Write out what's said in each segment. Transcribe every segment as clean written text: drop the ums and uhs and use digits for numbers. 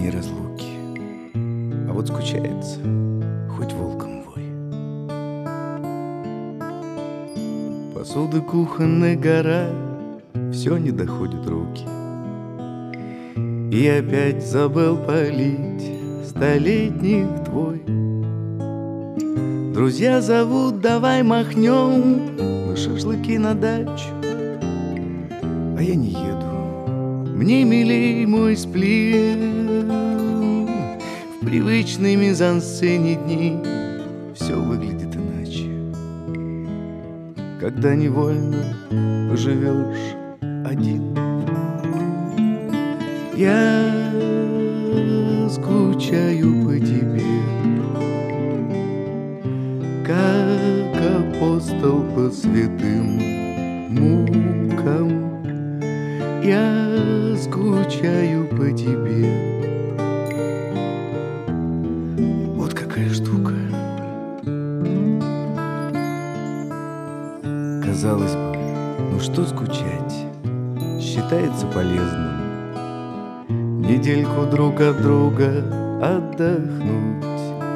ожидание разлуки. А вот скучается, хоть волком вой. Посуды кухонной гора, все не доходит руки. И опять забыл полить столетних твой. Друзья зовут, давай махнем на шашлыки на дачу. А я не еду, мне милей мой сплин. В привычной мизансцене дней все выглядит иначе, когда невольно живешь один. Я скучаю по тебе, как апостол по святым мукам. Я скучаю по тебе. Вот какая штука. Казалось бы, ну что скучать, считается полезным недельку друг от друга отдохнуть.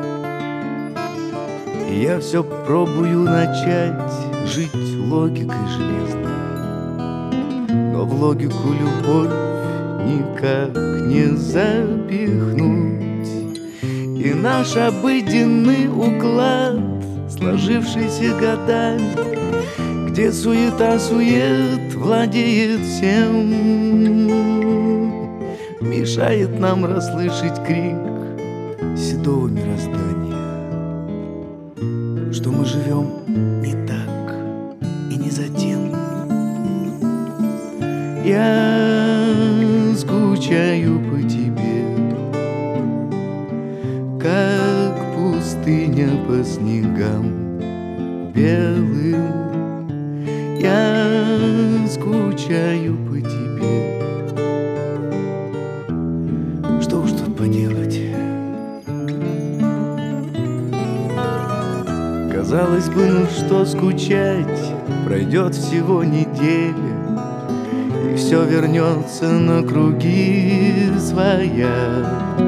И я все пробую начать жить логикой железной, но в логику любовь никак не запихнуть. И наш обыденный уклад, сложившийся годами, где суета-сует владеет всем, мешает нам расслышать крик седого мироздания, что мы живем не так и не за тем. Я скучаю по тебе, как пустыня по снегам белым. Я скучаю по тебе. Что уж тут поделать? Казалось бы, ну что скучать, пройдет всего неделя, и все вернется на круги своя.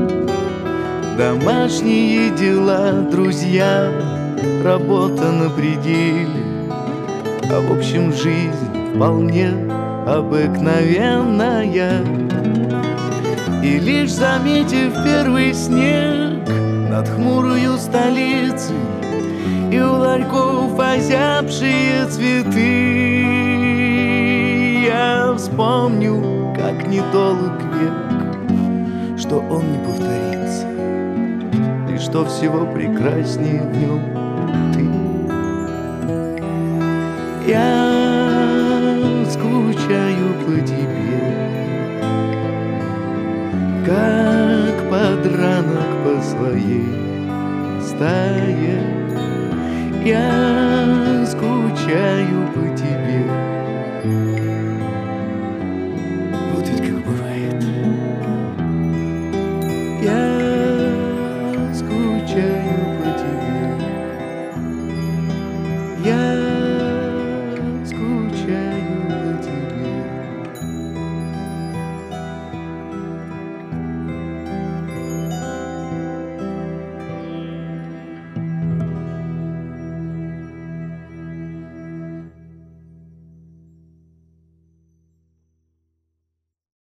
Домашние дела, друзья, работа на пределе, а в общем жизнь вполне обыкновенная. И лишь заметив первый снег над хмурою столицей и у ларьков озябшие цветы, я вспомню, как недолг век, что он не повторится, и что всего прекраснее в нем ты. Я скучаю по тебе, как подранок по своей стае. Я скучаю по